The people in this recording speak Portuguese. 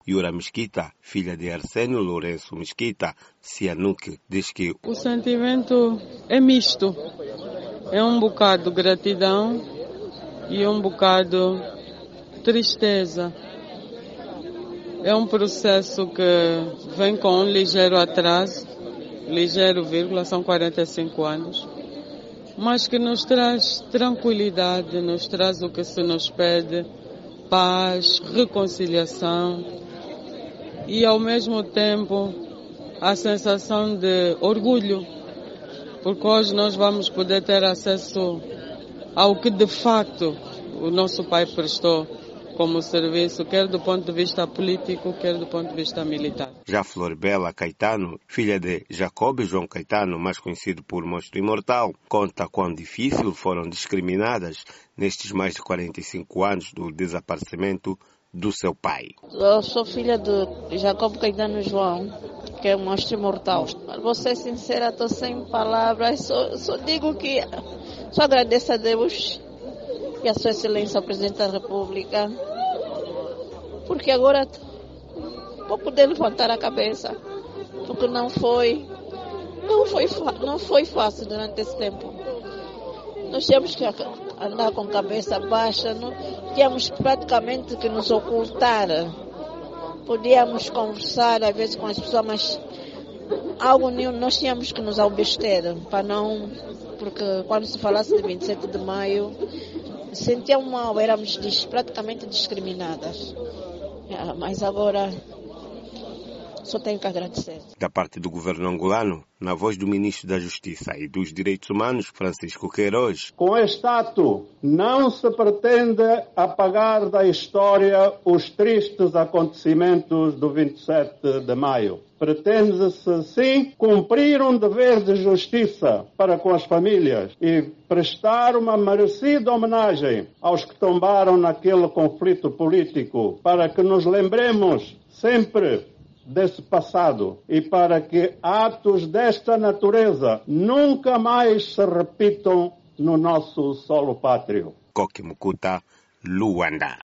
Yura Mesquita, filha de Arsénio Lourenço Mesquita, Cianuque, diz que o sentimento é misto. É um bocado de gratidão e um bocado de tristeza. É um processo que vem com um ligeiro atraso, ligeiro vírgula, são 45 anos, mas que nos traz tranquilidade, nos traz o que se nos pede, paz, reconciliação e ao mesmo tempo a sensação de orgulho, porque hoje nós vamos poder ter acesso ao que de fato o nosso pai prestou como serviço, quer do ponto de vista político, quer do ponto de vista militar. Já Florbela Caetano, filha de Jacob e João Caetano, mais conhecido por Monstro Imortal, conta quão difícil foram discriminadas nestes mais de 45 anos do desaparecimento do seu pai. Eu sou filha de Jacob Caetano João, que é um monstro imortal. Vou ser sincera, estou sem palavras, só digo que só agradeço a Deus e a Sua Excelência, o Presidente da República, porque agora vou poder levantar a cabeça, porque não foi fácil durante esse tempo. Nós tínhamos que andar com a cabeça baixa, não tínhamos praticamente que nos ocultar. Podíamos conversar às vezes com as pessoas, mas algo nós tínhamos que nos abster, porque quando se falasse de 27 de maio, sentíamos mal, éramos praticamente discriminadas. Mas agora só tenho que agradecer. Da parte do governo angolano, na voz do ministro da Justiça e dos Direitos Humanos, Francisco Queiroz. Com este ato, não se pretende apagar da história os tristes acontecimentos do 27 de maio. Pretende-se, sim, cumprir um dever de justiça para com as famílias e prestar uma merecida homenagem aos que tombaram naquele conflito político, para que nos lembremos sempre desse passado e para que atos desta natureza nunca mais se repitam no nosso solo pátrio. Koki Mukuta, Luanda.